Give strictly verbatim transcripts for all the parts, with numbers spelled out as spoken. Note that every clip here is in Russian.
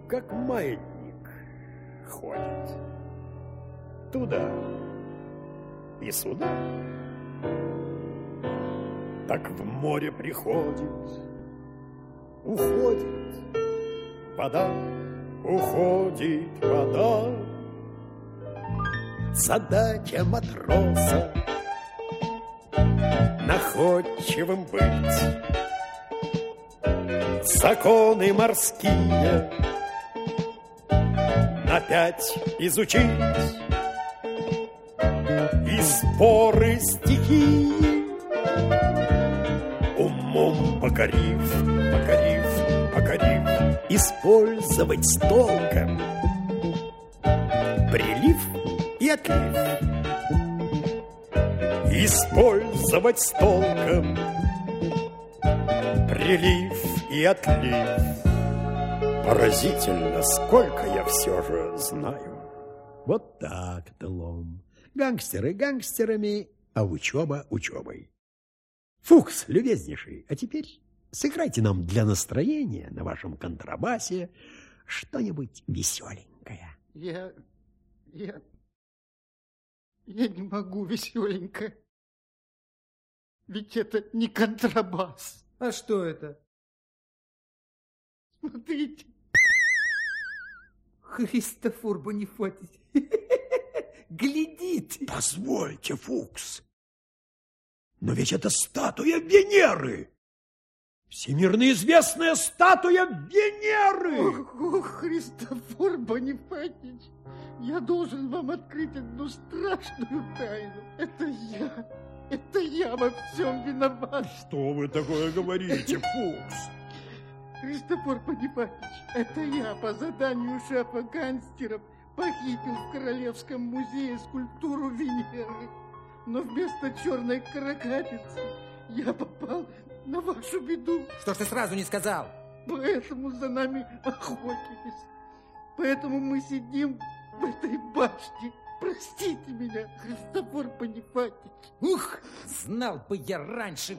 как маятник ходит. Туда и сюда. Так в море приходит, уходит вода, уходит вода. Задача матроса находчивым быть, законы морские опять изучить и споры стихии, умом покорив, покорив, покорив, использовать с толком прилив и отлив. Использовать с толком прилив и отлив. Поразительно, сколько я все же знаю. Вот так, Делом. Гангстеры гангстерами, а учеба учебой. Фукс, любезнейший, а теперь сыграйте нам для настроения на вашем контрабасе что-нибудь веселенькое. Я... я... я не могу веселенько. Ведь это не контрабас. А что это? Смотрите. Христофор Бонифатич. Глядите. Позвольте, Фукс. Но ведь это статуя Венеры. Всемирно известная статуя Венеры. Ох, ох, Христофор Бонифатич, я должен вам открыть одну страшную тайну. Это я, это я во всем виноват. Что вы такое говорите, Фукс? Христофор Бонифатич, это я по заданию шефа гангстеров похитил в Королевском музее скульптуру Венеры. Но вместо черной каракатицы я попал на вашу беду. Что ж ты сразу не сказал? Поэтому за нами охотились. Поэтому мы сидим в этой башне. Простите меня, Христофор Бонифатич. Ух, знал бы я раньше.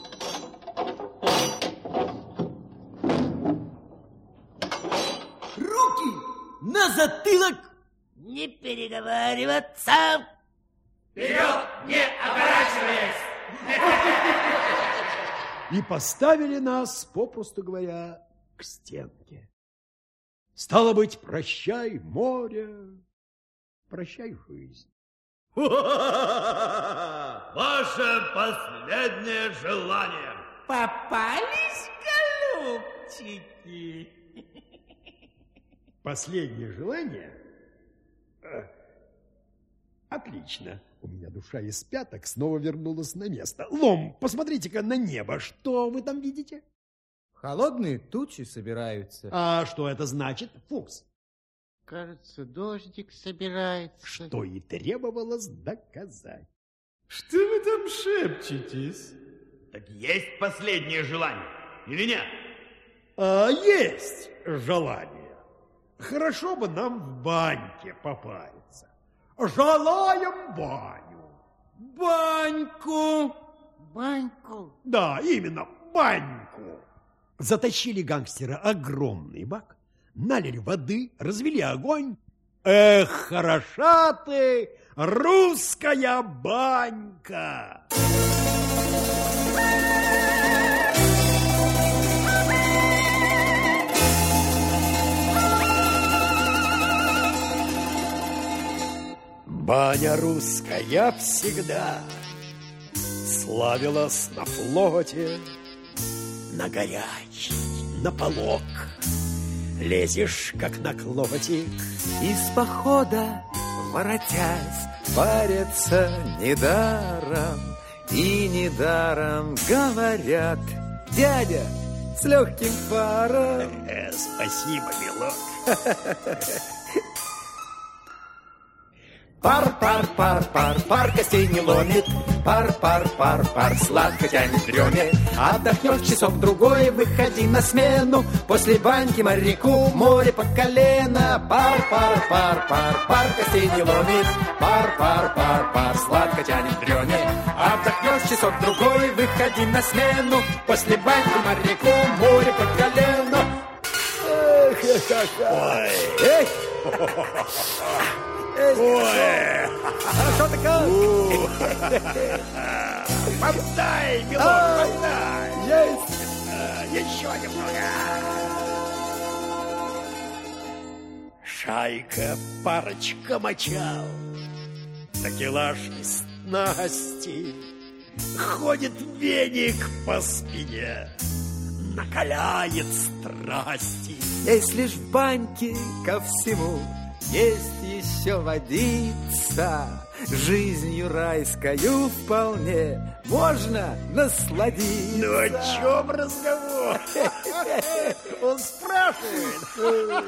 Руки на затылок! Не переговариваться! Вперед, не оборачиваясь! И поставили нас, попросту говоря, к стенке. Стало быть, прощай, море, прощай, жизнь. Ваше последнее желание. Попались, голубчики? Последнее желание? Отлично. У меня душа из пяток снова вернулась на место. Лом, посмотрите-ка на небо. Что вы там видите? Холодные тучи собираются. А что это значит, Фукс? Кажется, дождик собирается. Что и требовалось доказать. Что вы там шепчетесь? Так есть последнее желание или нет? А, есть желание. Хорошо бы нам в баньке попариться. Желаем баню. Баньку. Баньку? Да, именно, баньку. Затащили гангстера огромный бак, налили воды, развели огонь. Эх, хороша ты, русская банька! Баня русская всегда славилась на флоте, на горячий, на полок. Лезешь, как на клопотик. Из похода, воротясь, парятся недаром. И недаром говорят: дядя, с легким паром. Э, спасибо, милок. Пар, пар, пар, пар, пар костей не ломит. Пар, пар, пар, пар, сладко тянет в дреме. Отдохнешь часок-другой, выходи на смену. После баньки моряку море по колено. Пар, пар, пар, пар, пар костей не ломит. Пар, пар, пар, пар, сладко тянет в дреме. Отдохнешь часок-другой, выходи на смену. После баньки моряку море по колено. Ой, Подай, милок, подай! Есть! Еще немного! Шайка, парочка мочал, такелаж и снасти, ходит веник по спине, накаляет страсти. Если ж в баньке ко всему есть еще водица, жизнью райскою вполне можно насладиться. Ну о чем разговор? Он спрашивает.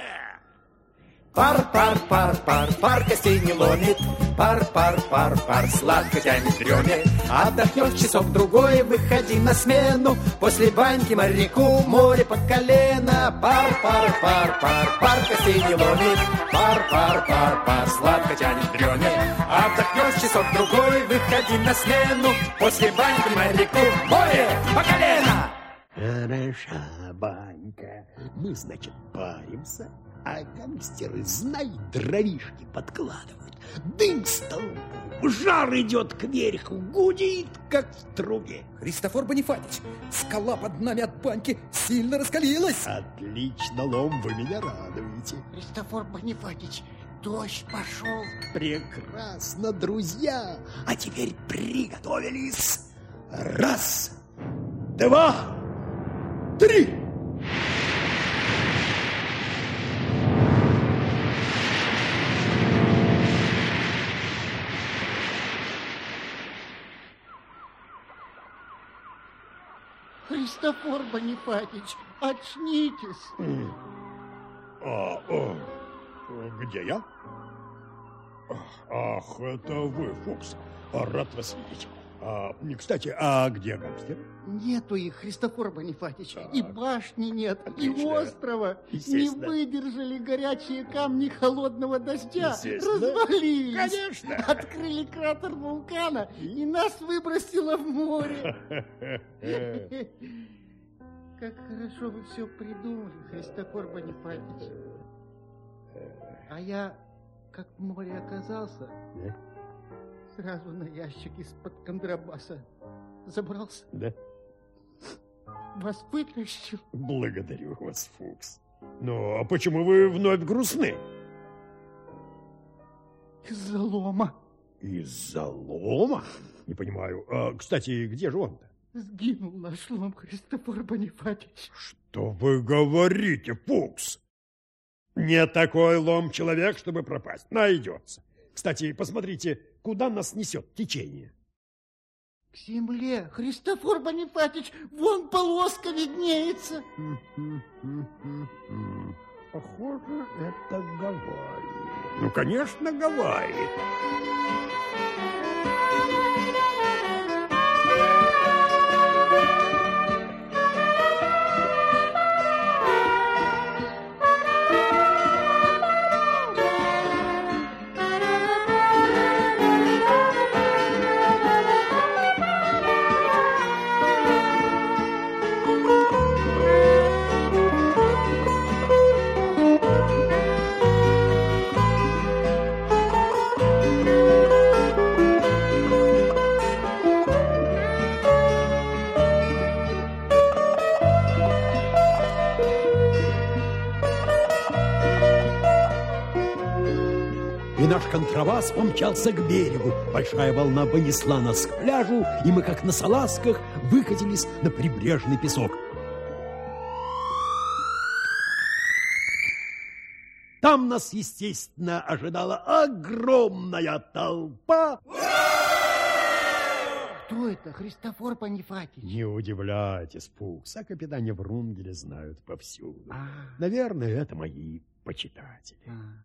Пар, пар, пар, пар, пар костей не ломит. Пар, пар, пар, пар, сладко тянет дреме. Отдохнешь часок-другой, выходи на смену. После баньки моряку море по колено. Пар, пар, пар, пар, пар костей не ломит. Пар, пар, пар, пар, сладко тянет дреме. Отдохнешь часок-другой, выходи на смену. После баньки моряку море по колено. Хороша банька. Мы, значит, паримся, а гангстеры, знай, дровишки подкладывают. Дым столбом, жар идет кверху, гудит, как в трубе. Христофор Бонифатич, скала под нами от баньки сильно раскалилась. Отлично, Лом, вы меня радуете. Христофор Бонифатич, дождь пошел. Прекрасно, друзья. А теперь приготовились. Раз, два, три. Христофор Бонифатич, очнитесь. А, а, где я? Ах, это вы, Фукс. Рад вас видеть. А, кстати, а где гангстер? Нету их, Христофор Бонифатич. Так. И башни нет, Отлично. и острова. Не Естественно. выдержали горячие камни холодного дождя. Естественно. Развалились. Конечно. Открыли кратер вулкана, и нас выбросило в море. Как хорошо вы все придумали, Христофор Бонифатич. А я, как в море оказался, Да? сразу на ящик из-под контрабаса забрался. Да? Вас вытащил. Благодарю вас, Фукс. Ну, а почему вы вновь грустны? Из-за лома. Из-за лома? Не понимаю. А, кстати, где же он-то? Сгинул наш лом, Христофор Бонифатич. Что вы говорите, Фукс? Не такой лом человек, чтобы пропасть. Найдется. Кстати, посмотрите, куда нас несет течение. К земле, Христофор Бонифатич, вон полоска виднеется. Похоже, это Гавайи. Ну, конечно, Гавайи. И наш контрабас помчался к берегу. Большая волна понесла нас к пляжу, и мы, как на салазках, выкатились на прибрежный песок. Там нас, естественно, ожидала огромная толпа. Кто это, Христофор Бонифатич? Не удивляйтесь, Фукс, о капитане Врунгеле знают повсюду. А. Наверное, это мои почитатели. А.